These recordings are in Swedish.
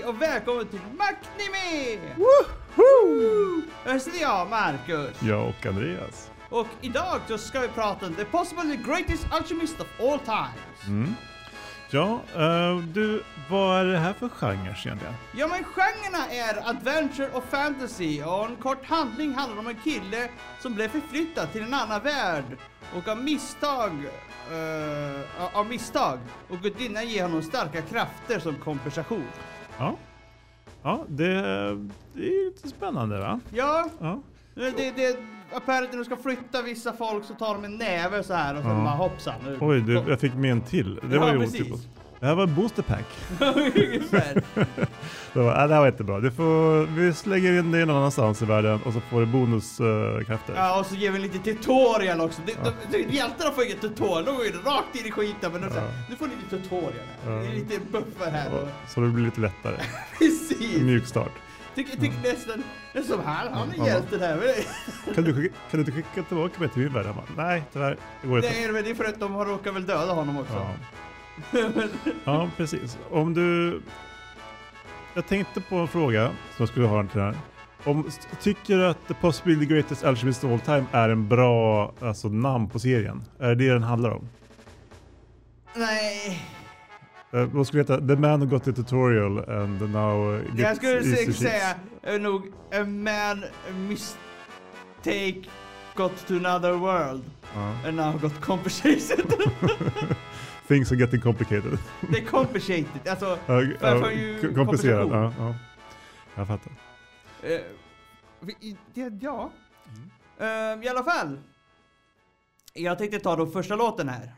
och välkommen till Macnime! Woho! Här sitter jag, Marcus. Jag och Andreas. Och idag så ska vi prata om The Possibly Greatest Alchemist of All Times. Ja, du, vad är det här för genre egentligen? Ja, men genrerna är adventure och fantasy, och en kort handling handlar om en kille som blev förflyttad till en annan värld och av misstag och gudinnan ger honom starka krafter som kompensation. Ja, det är lite spännande, va? Ja. Ja. Det apparently när du ska flytta vissa folk så tar de en näve så här och sen bara hoppsan. Oj, jag fick med en till. Det var ju otippat. Det här var booster pack. Ungefär. Det här var jättebra. Vi slänger in det någon annanstans i världen och så får du bonuskrafter. Ja, och så ger vi lite tutorial också. Hjältarna får inget tutorial, de går ju rakt in i skiten. Men du får lite tutorial här. Det är lite buffer här. Så det blir lite lättare. Precis. Mjukstart. Tycker nästan, det är som han är hjälten här. Kan du inte skicka tillbaka mig till min värld? Nej, tyvärr. Det går inte. Nej, men det är för att de har råkat väl döda honom också. Ja. Ja, precis. Jag tänkte på en fråga som jag skulle ha till här. Tycker du att The Possibly the Greatest Alchemist of All Time är en bra namn på serien? Är det den handlar om? Nej. Vad skulle heta? The Man Who Got the Tutorial and Now Gets Jag skulle Easy säga nog A Man Mistake Got to Another World and Now Got Compensated. Things are getting complicated. Det är compensated, alltså kompenserad. Ja. Jag fattar. I alla fall. Jag tänkte ta då första låten här.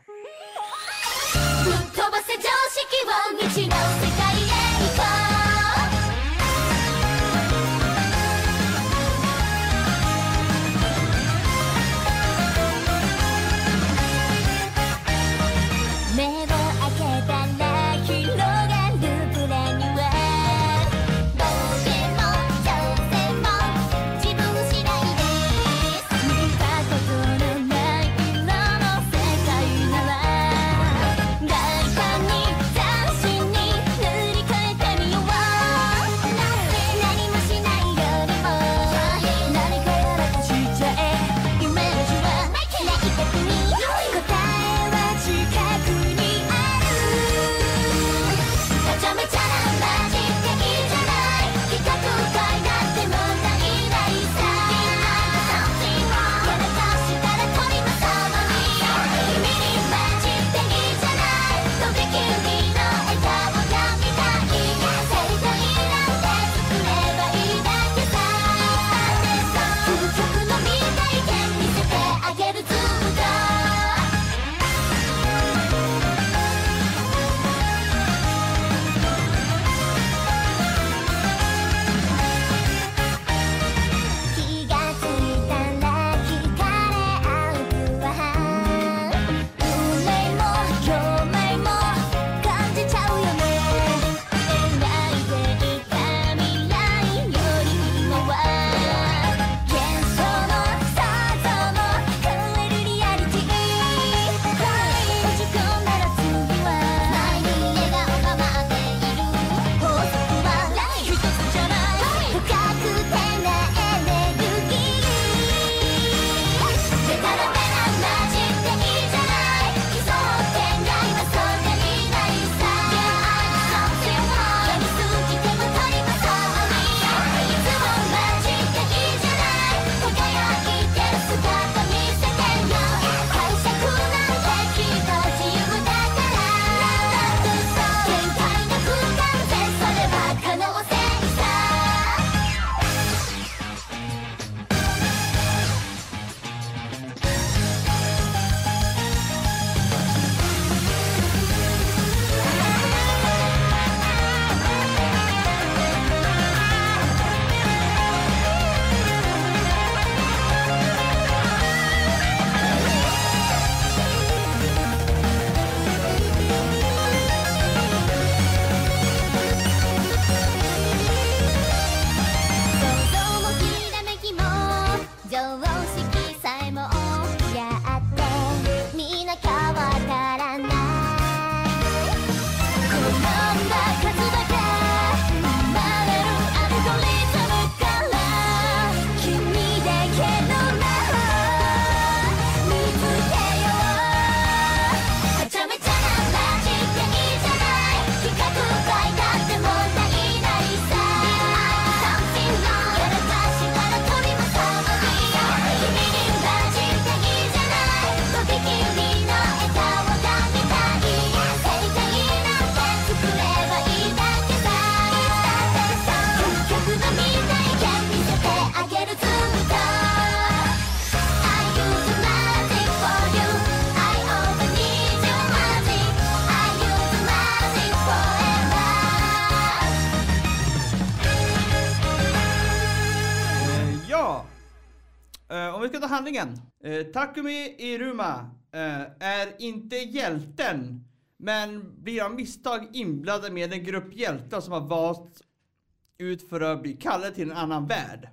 Om vi ska ta handlingen. Takumi Iruma är inte hjälten, men blir av misstag inblandad med en grupp hjältar som har valt ut för att bli kallade till en annan värld.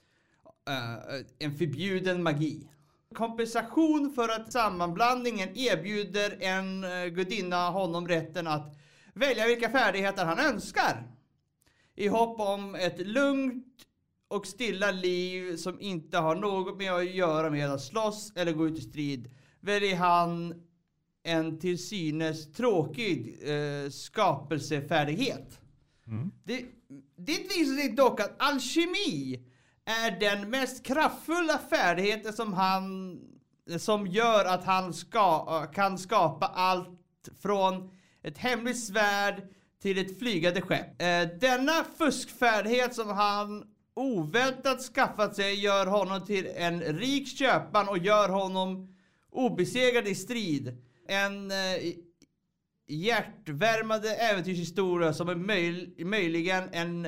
En förbjuden magi. Kompensation för att sammanblandningen erbjuder en gudinna honom rätten att välja vilka färdigheter han önskar. I hopp om ett lugnt och stilla liv som inte har något med att göra med att slåss eller gå ut i strid, väljer han en till synes tråkig skapelsefärdighet. Det visar sig dock att alkemi är den mest kraftfulla färdigheten som gör att han kan skapa allt från ett hemligt svärd till ett flygande skepp. Denna fuskfärdighet som han oväntat skaffat sig gör honom till en rik köpman och gör honom obesegrad i strid. En hjärtvärmande äventyrshistoria som är möjligen en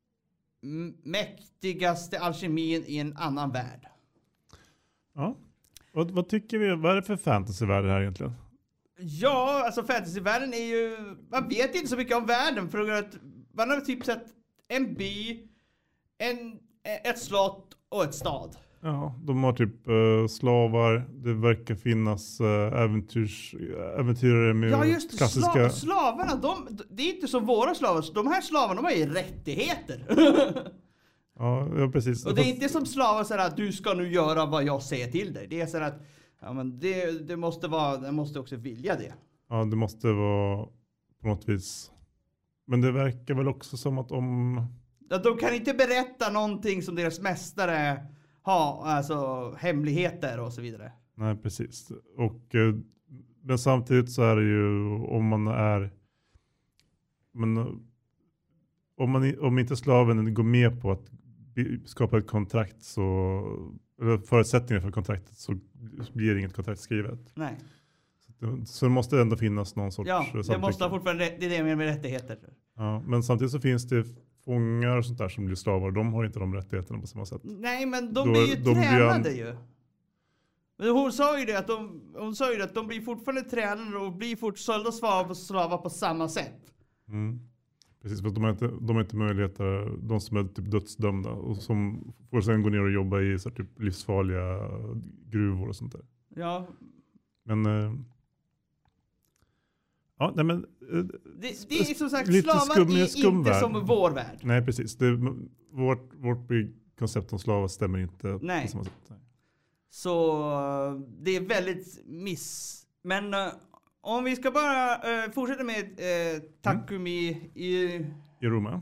mäktigaste alkemin i en annan värld. Ja. Vad tycker vi? Vad är det för fantasyvärld här egentligen? Ja, alltså fantasyvärlden är ju... Man vet inte så mycket om världen för att man har typ sett en by, ett slott och ett stad. Ja, de har typ slavar. Det verkar finnas äventyrare med klassiska... Slavarna, det är inte som våra slavar. De här slavarna, de har ju rättigheter. Ja, precis. Och det är inte som slavar så att du ska nu göra vad jag säger till dig. Det är så att ja, men det måste också vilja det. Ja, det måste vara på något vis. Men det verkar väl också som att de kan inte berätta någonting som deras mästare har, alltså hemligheter och så vidare. Nej, precis. Och men samtidigt så är det ju om inte slaven går med på att skapa ett kontrakt eller förutsättningar för kontraktet så blir det inget kontrakt skrivet. Nej. Så det måste ändå finnas någon sorts det måste fortfarande det är det med rättigheter. Ja, men samtidigt så finns det fångar och sånt där som blir slavar. De har inte de rättigheterna på samma sätt. Nej, men de blir ju tränade ju. Men hon sa ju det att de blir fortfarande tränade och blir sålda slavar på samma sätt. Precis, för att de har inte möjligheter, de som är typ dödsdömda och som får sen gå ner och jobba i så typ livsfarliga gruvor och sånt där. Ja. Men ja, nej men det är som sagt, slavar är inte som vår värld. Nej, precis. Vårt koncept om slavar stämmer inte på samma sätt. Nej. Så det är väldigt Men om vi ska bara fortsätta med Takumi Iruma.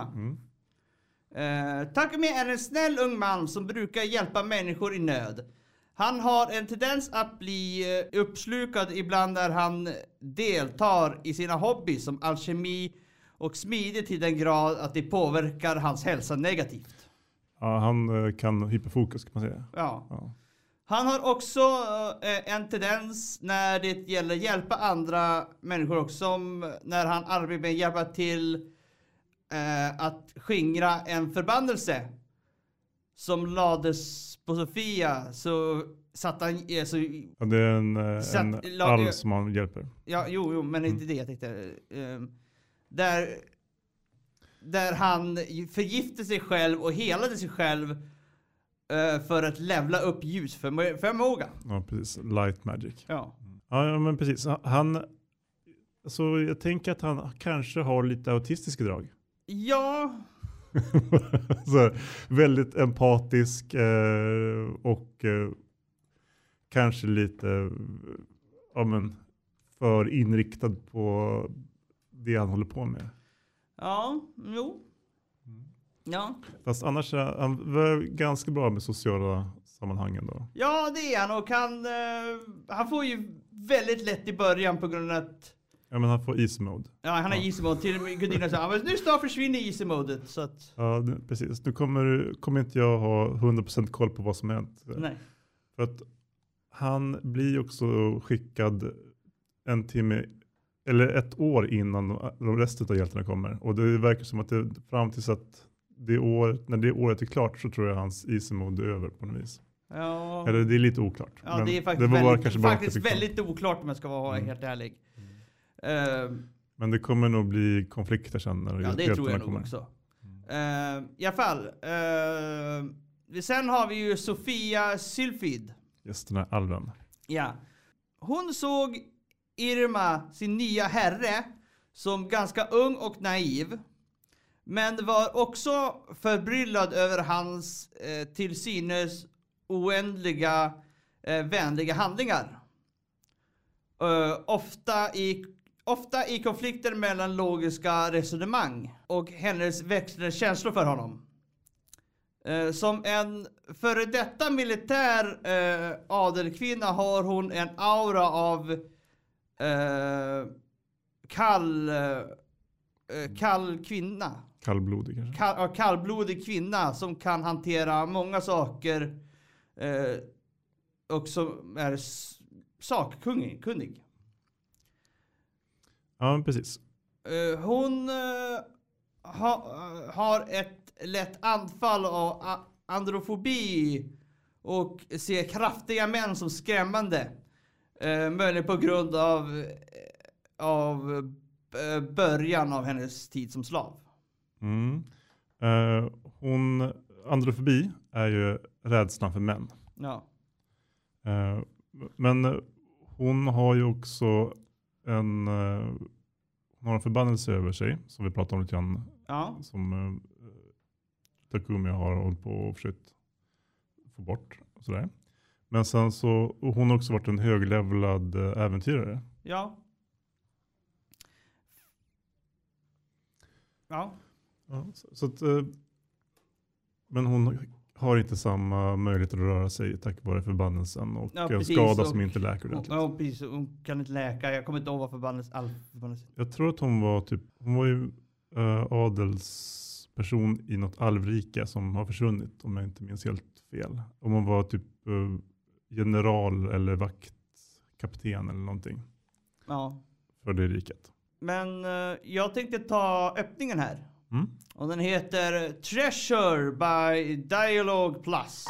Takumi är en snäll ung man som brukar hjälpa människor i nöd. Han har en tendens att bli uppslukad ibland när han deltar i sina hobbys som alkemi och smidigt till den grad att det påverkar hans hälsa negativt. Ja, han kan hyperfokus kan man säga. Ja. Han har också en tendens när det gäller hjälpa andra människor också, som när han arbetar med att hjälpa till att skingra en förbannelse som lades på Sofia, så satt han... Ja, det är en alv som han hjälper. Ja, jo, men inte det jag tänkte. Där han förgifte sig själv och helade sig själv för att levla upp ljusförmåga. Ja, precis. Light magic. Ja. Ja, men precis. Så jag tänker att han kanske har lite autistiska drag. Ja. Så, väldigt empatisk och kanske lite för inriktad på det han håller på med. Ja, jo. Ja. Fast annars är han var ganska bra med sociala sammanhangen då. Ja, det är han, och han får ju väldigt lätt i början på grund av att... Ja, men han får easy mode. Ja, han har easy mode. Till och med gudinnan sa, men nu snart försvinner easy modet, så att... Ja, precis. Nu kommer inte jag ha 100% koll på vad som hänt. Nej. För att han blir också skickad en timme eller ett år innan de resten av hjältarna kommer. Och det verkar som att det fram tills att när det året är klart så tror jag hans easy mode är över på något vis. Ja. Eller det är lite oklart. Ja, men det är faktiskt, var väldigt, kanske bara faktiskt att det fick väldigt oklart om jag ska vara helt ärlig. Men det kommer nog bli konflikter sen när Ja, det tror jag nog också. I alla fall. Sen har vi ju Sofia Sylfid. Just den här alven. Ja. Hon såg Irma, sin nya herre, som ganska ung och naiv. Men var också förbryllad över hans till synes oändliga vänliga handlingar. Ofta i konflikter mellan logiska resonemang och hennes växlande känslor för honom. Som en före detta militär adelkvinna har hon en aura av kall kvinna. Kallblodig kanske? Kallblodig kvinna som kan hantera många saker och som är sakkunnig. Ja, precis. Hon har ett lätt anfall av androfobi och ser kraftiga män som skrämmande. Möjligen på grund av början av hennes tid som slav. Androfobi är ju rädslan för män. Ja. Men hon har ju också hon har en förbannelse över sig, som vi pratade om lite grann. Ja. Som Takumi har hållit på och försökt få bort. Och sådär. Men sen så, hon har också varit en höglevlad äventyrare. Ja. Ja. Ja, så att, men hon har inte samma möjlighet att röra sig tack vare förbannelsen och en skada som inte läker ordentligt. Ja, precis. Hon kan inte läka. Jag kommer inte ihåg vad förbannelse. Jag tror att hon var ju adelsperson i något alvrike som har försvunnit, om jag inte minns helt fel. Om hon var typ general eller vaktkapten eller någonting. Ja. För det riket. Men jag tänkte ta öppningen här. Och den heter Treasure by Dialogue Plus.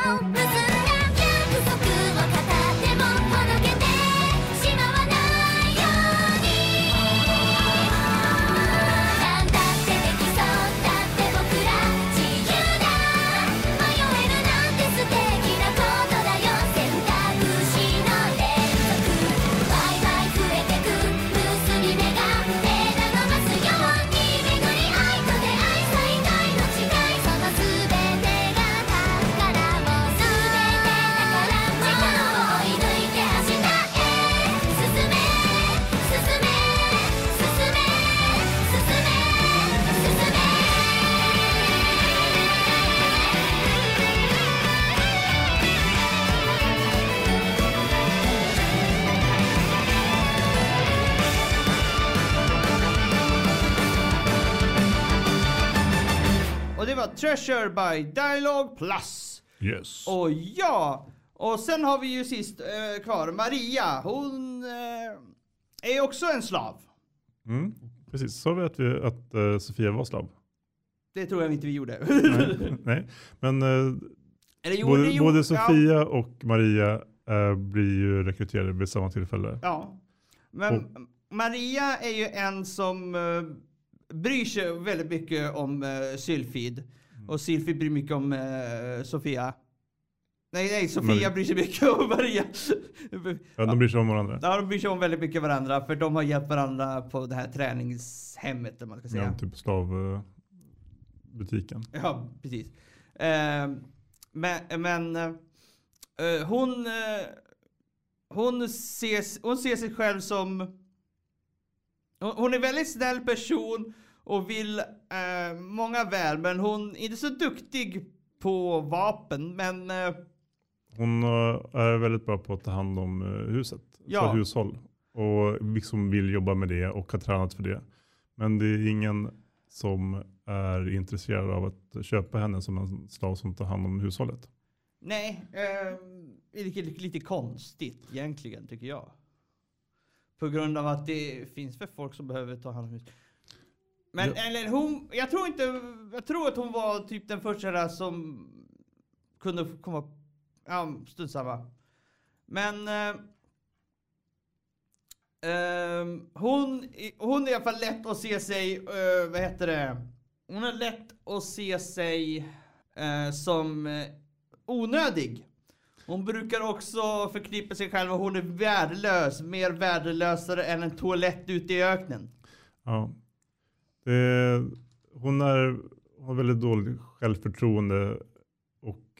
Treasure by Dialogue Plus. Yes. Och ja, och sen har vi ju sist kvar Maria. Hon är också en slav. Precis, så vet vi att Sofia var slav. Det tror jag inte vi gjorde. nej. Men både Sofia och Maria blir ju rekryterade vid samma tillfälle. Ja, men Maria är ju en som bryr sig väldigt mycket om Sylfid. Och Sylfid bryr mycket om Sofia. Nej, Sofia bryr sig mycket om Maria. Ja, de bryr sig om varandra. Ja, de bryr sig om väldigt mycket varandra. För de har hjälpt varandra på det här träningshemmet, om man ska säga. Ja, typ slavbutiken. Ja, precis. Hon ser sig själv som... Hon är en väldigt snäll person och vill många väl, men hon är inte så duktig på vapen, men... Hon är väldigt bra på att ta hand om huset, för hushåll. Och liksom vill jobba med det och har tränat för det. Men det är ingen som är intresserad av att köpa henne som en slav som tar hand om hushållet. Nej, det är lite konstigt egentligen, tycker jag. På grund av att det finns för folk som behöver ta hand om huset. Men eller hon, jag tror att hon var typ den första där som kunde komma studsamma. Men hon är i alla fall lätt att se sig hon är lätt att se sig som onödig. Hon brukar också förknippa sig själv med att hon är värdelös, mer värdelösare än en toalett ute i öknen. Ja. Hon har väldigt dåligt självförtroende och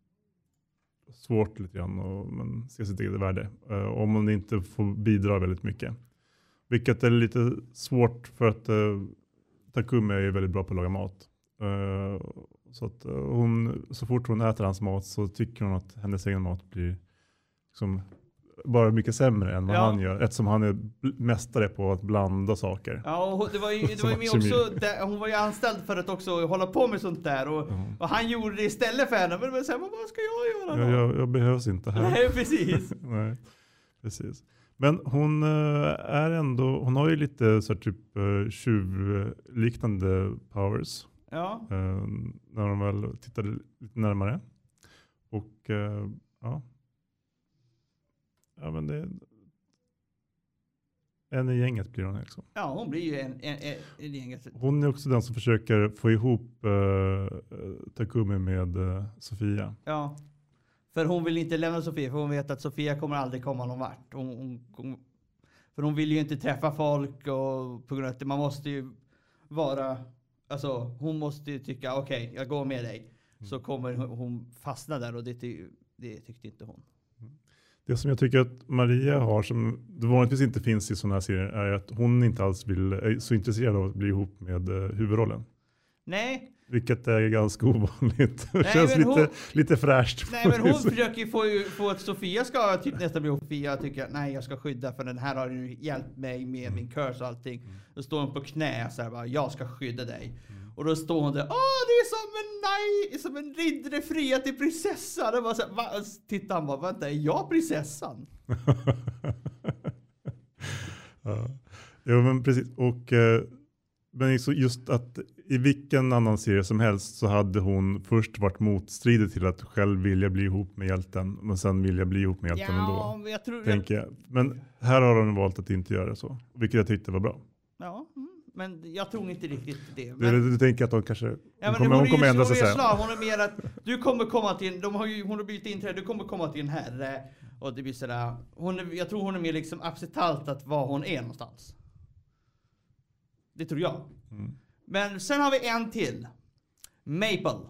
svårt lite grann men ser sitt eget värde. Om hon inte får bidra väldigt mycket. Vilket är lite svårt för att Takumi är väldigt bra på att laga mat. Så att så fort hon äter hans mat så tycker hon att hennes egen mat blir liksom bara mycket sämre än vad han gör. Eftersom han är mästare på att blanda saker. Ja, och det var ju också hon var ju anställd för att också hålla på med sånt där. Och han gjorde det istället för henne. Men så här, vad ska jag göra då? Jag behövs inte här. Nej, precis. Nej, precis. Men hon är ändå, hon har ju lite så här, typ tjuvliknande powers. Ja. När de väl tittade lite närmare. Och ja, men det en i gänget blir hon också. Ja, hon blir ju en i gänget. Hon är också den som försöker få ihop Takumi med Sofia. Ja. För hon vill inte lämna Sofia, för hon vet att Sofia kommer aldrig komma någon vart. För hon vill ju inte träffa folk och på grund av att man måste ju vara, alltså hon måste ju tycka okej, jag går med dig. Så kommer hon fastna där och det tyckte inte hon. Det som jag tycker att Maria har som det vanligtvis inte finns i sådana här serier är att hon inte alls är så intresserad av att bli ihop med huvudrollen. Nej. Vilket är ganska ovanligt. Det känns lite fräscht. Nej, men hon försöker ju få att Sofia ska typ nästan bli ihop. Sofia tycker nej, jag ska skydda för den här har ju hjälpt mig med min curse och allting. Då står hon på knä så här bara, jag ska skydda dig. Och då står hon där, det är som en riddare fria till prinsessan. Det var så här, titta han bara, vänta, är jag prinsessan? Ja, men precis. Och men just att i vilken annan serie som helst så hade hon först varit motstridig till att själv vilja bli ihop med hjälten. Men sen vilja bli ihop med hjälten ändå. Jag tror, tänker jag. Men här har hon valt att inte göra så. Vilket jag tyckte var bra. Ja, men jag tror inte riktigt det. Du tänker att hon kanske hon kommer ändra sig sen. Hon är mer att du kommer komma till hon har blivit inträdd, du kommer komma till en herre och det blir sådär. Jag tror hon är mer liksom acceptant att var hon är någonstans. Det tror jag. Men sen har vi en till. Maple.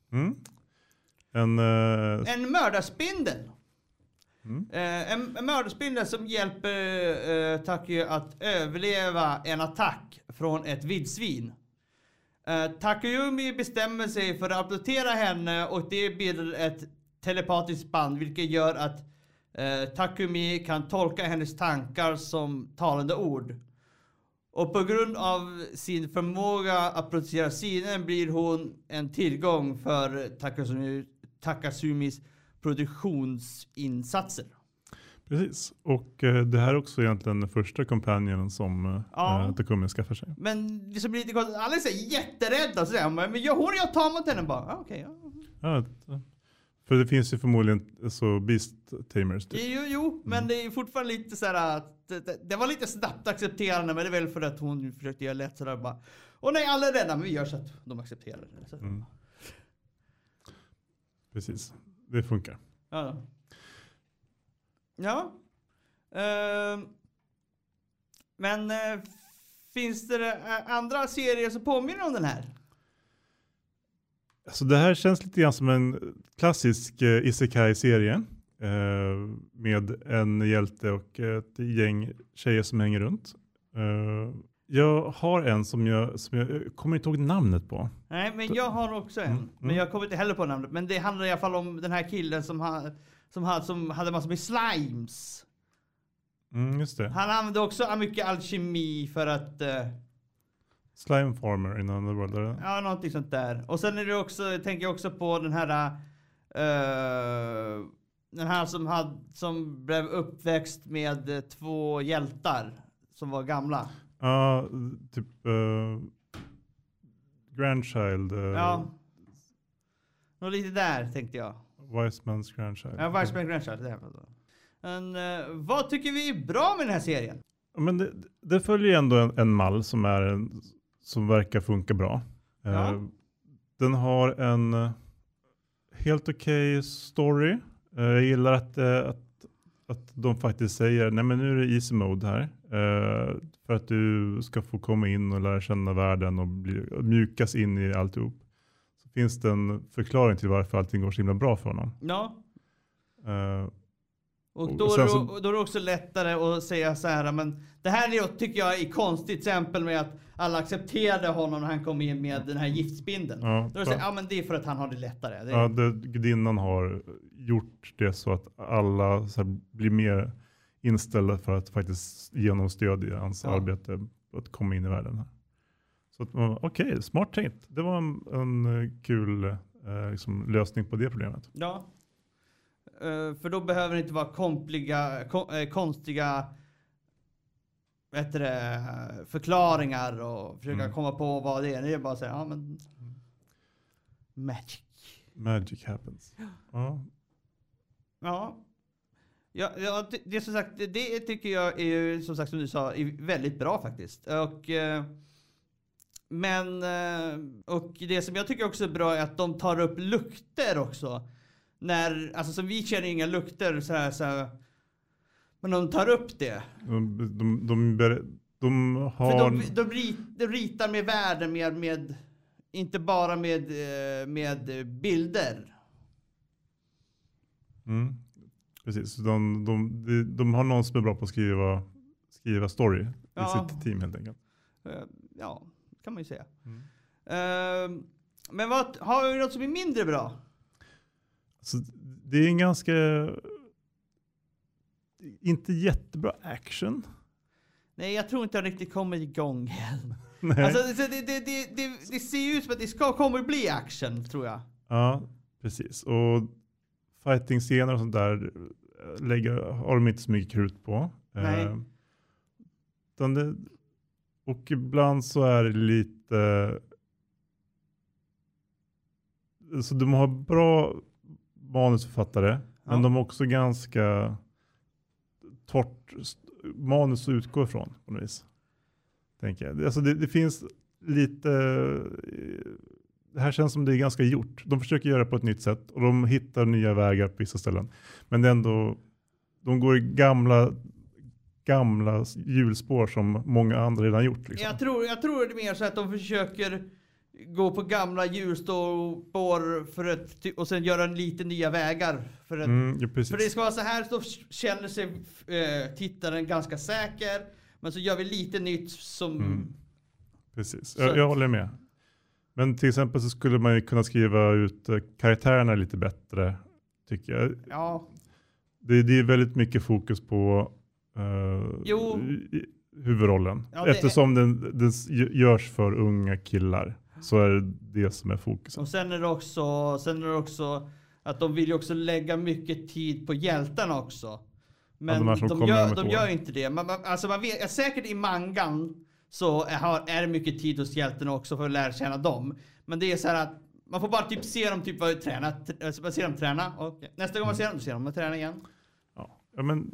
En mördarspindel. En mördarspindel som hjälper Takuya att överleva en attack från ett vildsvin. Takayumi bestämmer sig för att adoptera henne och det bildar ett telepatiskt band vilket gör att Takumi kan tolka hennes tankar som talande ord. Och på grund av sin förmåga att producera sinnen blir hon en tillgång för Takasumis produktionsinsatser. Precis. Och det här är också egentligen den första kompanjonen som Takumi skaffar sig. Men det som blir lite konstigt, alla är jätterädda. Så där, men jag tar mot henne bara. Okej. Ja, för det finns ju förmodligen så Beast Tamers. Typ. Jo, men det är fortfarande lite så här att det var lite snabbt accepterande, men det är väl för att hon försökte göra lätt sådär bara. Och nej, alla är rädda, men vi gör så att de accepterar det. Så. Precis, det funkar. Ja. Men finns det andra serier som påminner om den här? Alltså det här känns lite grann som en klassisk isekai-serie med en hjälte och ett gäng tjejer som hänger runt. Jag har en som jag kommer inte ihåg namnet på. Nej, men jag har också en. Men jag kommer inte heller på namnet. Men det handlar i alla fall om den här killen som hade massor med slimes. Just det. Han använde också mycket alkemi för att... Slime Farmer in Underworld, eller? Ja, någonting sånt där. Och sen är det också, tänker jag också på den här som blev uppväxt med 2 hjältar som var gamla. Ja, typ Grandchild. Ja. Och lite där tänkte jag. Wiseman's Grandchild. Ja, Wiseman's Grandchild. Men vad tycker vi är bra med den här serien? Men det följer ändå en mall som verkar funka bra. Ja. Den har en helt okej story. Jag gillar att de faktiskt säger nej men nu är det easy mode här. För att du ska få komma in och lära känna världen och mjukas in i alltihop. Så finns det en förklaring till varför allting går så himla bra för honom. Ja. Och då är det också lättare att säga så här, men det här tycker jag är konstigt exempel med att alla accepterade honom när han kom in med den här giftspindeln. Ja, då säger men det är för att han har det lättare. Gudinnan har gjort det så att alla så här, blir mer inställda för att faktiskt ge honom stöd i hans arbete att komma in i världen här. Så okej, smart tänkt. Det var en kul liksom, lösning på det problemet. Ja. För då behöver det inte vara konstiga förklaringar och försöka komma på vad det är. Det är bara att säga, magic. Magic happens. Ja. Det är som sagt, det tycker jag är som sagt som du sa är väldigt bra faktiskt. Och det som jag tycker också är bra är att de tar upp lukter också. Alltså som vi känner inga lukter så här, men de tar upp det. De har... De ritar med världen med inte bara med bilder. Precis, de har någon som är bra på att skriva story i sitt team helt enkelt. Ja, kan man ju säga. Men har vi något som är mindre bra? Så det är en ganska inte jättebra action. Nej, jag tror inte jag riktigt kommer igång än. Alltså, det ser ut som att det kommer bli action, tror jag. Ja, precis. Och fighting-scener och sånt där har de inte så mycket krut på. Nej. Och ibland så är det lite så de har bra manusförfattare, men de är också ganska torrt manus att utgå ifrån på något vis. Tänker jag. Alltså det finns lite... Det här känns som det är ganska gjort. De försöker göra det på ett nytt sätt och de hittar nya vägar på vissa ställen. Men det är ändå... De går i gamla hjulspår som många andra redan gjort. Liksom. Jag tror det är mer så att de försöker gå på gamla hjulspår och sen göra lite nya vägar. För det ska vara så här, så känner sig tittaren ganska säker. Men så gör vi lite nytt som... Precis, jag håller med. Men till exempel så skulle man ju kunna skriva ut karaktärerna lite bättre, tycker jag. Ja. Det är väldigt mycket fokus på huvudrollen. Ja, eftersom den görs för unga killar så är det som är fokus. Och sen är det också att de vill ju också lägga mycket tid på hjältarna också. Men de gör inte det. Man vet, säkert i mangan så är det mycket tid hos hjältarna också för att lära känna dem. Men det är så här att man får bara typ se dem träna. Och nästa gång man ser dem träna igen. Ja, men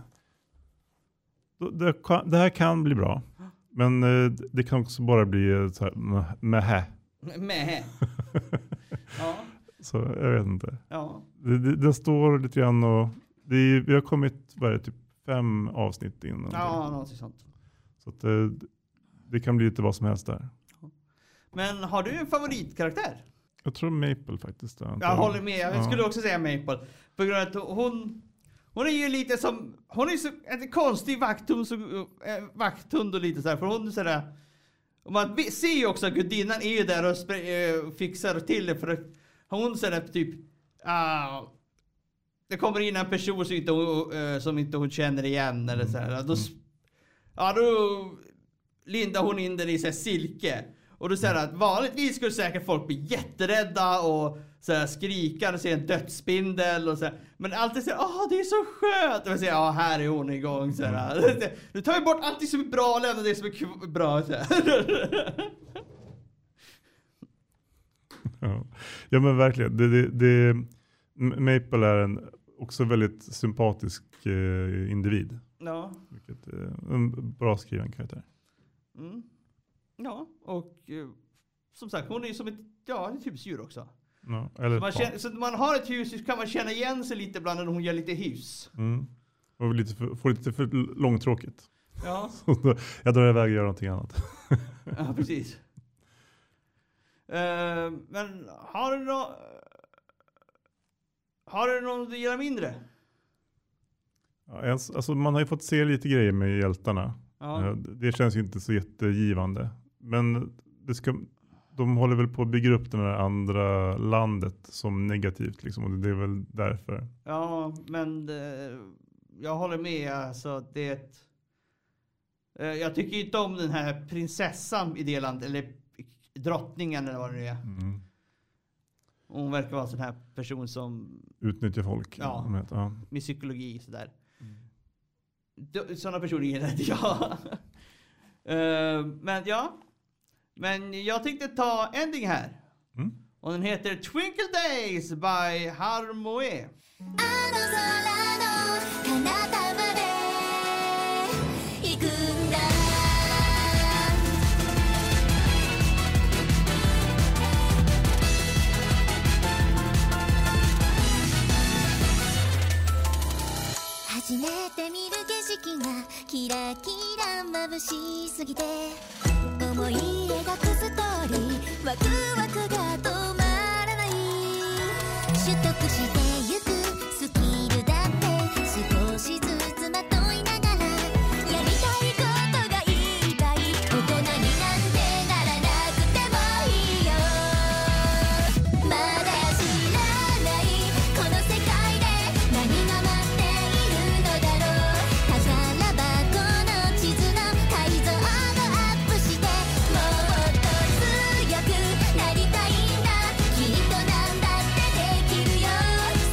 det här kan bli bra. Men det kan också bara bli så här mähä. Ja. Så jag vet inte. Ja. Det står lite grann och vi har kommit typ 5 avsnitt in. Ja, något sånt. Så att det kan bli lite vad som helst där. Men har du en favoritkaraktär? Jag tror Maple faktiskt. Jag håller med. Jag skulle också säga Maple. På grund av att hon är ju lite som... Hon är så en konstig vakthund och lite så här. För hon är så där... Och man ser ju också att gudinnan är ju där och fixar till det. För att hon så där typ... det kommer in en person som inte hon känner igen. Eller så här. Då lindar hon in den i så här silke. Och då säger att vanligtvis skulle säkert folk bli jätterädda och så här skrika och se en dödsspindel och så här. Men alltid säger det är så skönt. Och säger här är hon igång så här. Du tar ju bort allt som är bra och lämnar det som är bra så här. Ja men verkligen. Maple är en också väldigt sympatisk individ. Ja. Vilket en bra skriven karaktär. Mm. Ja, och som sagt, hon är som ett husdjur också. Ja, eller så man har ett hus så kan man känna igen sig lite ibland när hon gör lite hus. Och får lite för långtråkigt. Ja. Så jag drar iväg och gör någonting annat. Ja, precis. Men har du någon du gillar mindre? Ja, alltså man har ju fått se lite grejer med hjältarna. Ja. Det känns ju inte så jättegivande. Men de håller väl på att bygga upp det här andra landet som negativt. Liksom, och det är väl därför. Ja, men jag håller med. Alltså, jag tycker inte om den här prinsessan i det landet. Eller drottningen eller vad det nu är. Hon verkar vara en sån här person som... utnyttjar folk. Ja, med psykologi sådär. Sådana personer gillar inte jag. Men jag tänkte ta ending här. Och den heter Twinkle Days by Harmoe. 初めて見る景色がキラキラ眩しすぎて思い描くストーリーワクワクが止まらない習得してゆくスキルだって少しずつまといながらやりたいことがいっぱい大人になんてならなくてもいいよまだ知らないこの世界で何が待っているのだろう宝箱の地図の解像度アップしてもっと強くなりたいんだきっとなんだってできるよ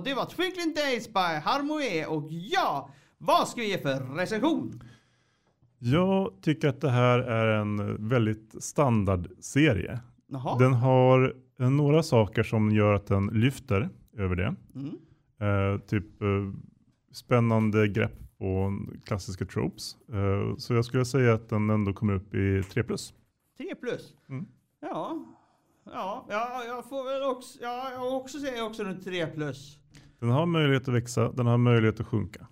och det var Twinkling Days by Harmoe. Och ja, vad ska vi ge för recension? Jag tycker att det här är en väldigt standardserie. Jaha. Den har några saker som gör att den lyfter över det. Spännande grepp på klassiska tropes. Så jag skulle säga att den ändå kommer upp i 3+. 3+? Mm. Ja, jag får väl också, jag också säga också en 3+. Den har möjlighet att växa, den har möjlighet att sjunka.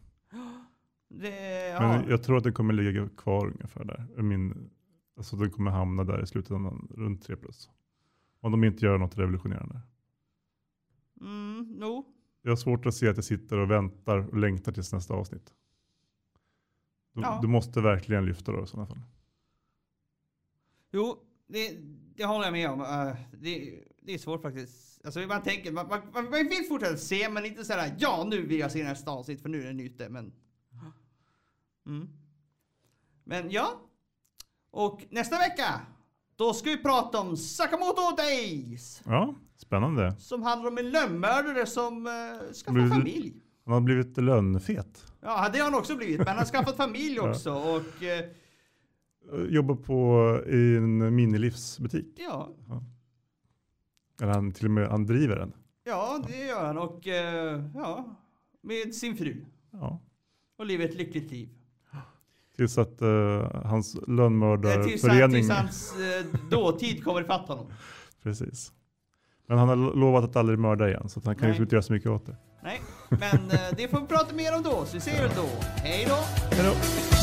Men jag tror att den kommer ligga kvar ungefär där. Alltså den kommer hamna där i slutändan runt 3+. Om de inte gör något revolutionerande. No. Jag har svårt att se att jag sitter och väntar och längtar tills nästa avsnitt. Du måste verkligen lyfta då i sådana fall. Jo, det håller jag med om. Det är svårt faktiskt. Alltså man tänker, man vill fortsätta se, men inte sådär, ja nu vill jag se nästa avsnitt för nu är det nytt. Men ja. Och nästa vecka, då ska vi prata om Sakamoto Days. Ja, spännande. Som handlar om en lönnmördare som skaffar familj. Han har blivit lönnfet. Ja, det har han också blivit. Men han har skaffat familj också. Och jobbar i en minilivsbutik. Ja. Eller till och med han driver den. Ja, det gör han. Och med sin fru. Ja. Och lever ett lyckligt liv. Tills att hans lönnmördarförening... Tills hans dåtid kommer ifatt honom. Precis. Men han har lovat att aldrig mörda igen. Så att han kan ju inte göra så mycket åt det. Nej, men det får vi prata mer om då. Så vi ser väl då. Hej då! Hej då!